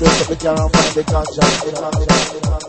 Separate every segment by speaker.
Speaker 1: search up the car and find the ganja.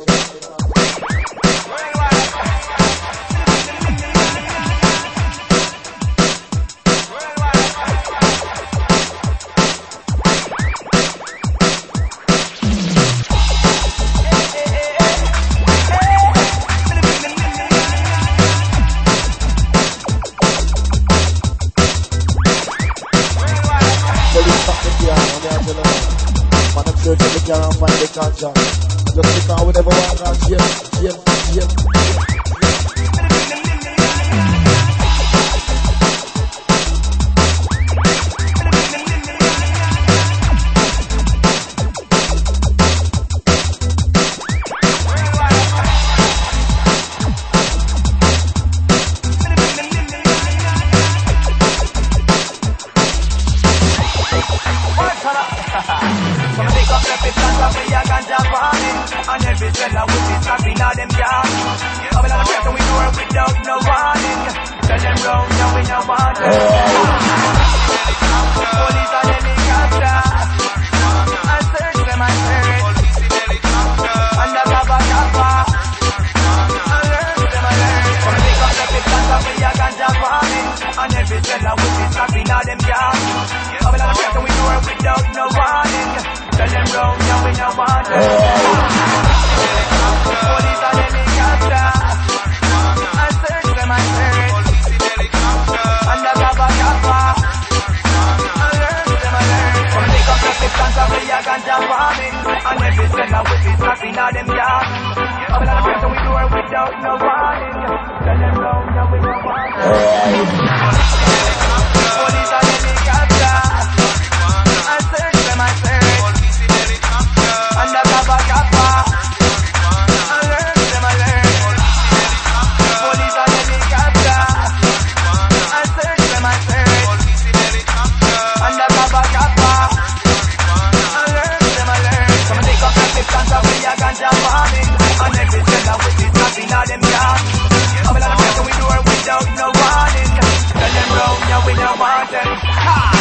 Speaker 1: Search up the car and find the ganja. Just pick out whatever one got,
Speaker 2: and every seller with his snapping at them yard. How will I press we do it without no warning? Tell them round now we no want it. Police and helicopter, I search them and search. Undercover cover, alert them alert. Gonna pick up the pictures of me a ganja farming, and every seller with his snapping at them yard. How will I press we do it without no warning? Tell them round now we no want it. Police and helicopter, I search them and search. Undercover cover, alert them alert. Gonna pick up the pictures of me a ganja farming, and every seller with his snapping at them yard. How will I press we do it without no warning? Tell them round now we no want it. Police and helicopter, I search them and search. Undercover cover, alert them alert. Police and helicopter, I search them and search. Undercover cover, alert them alert. Come and take up the pictures of me a ganja farming, and every seller with his snapping at them yard. How will I press we do it without no warning? Tell them round, yeah we no want them.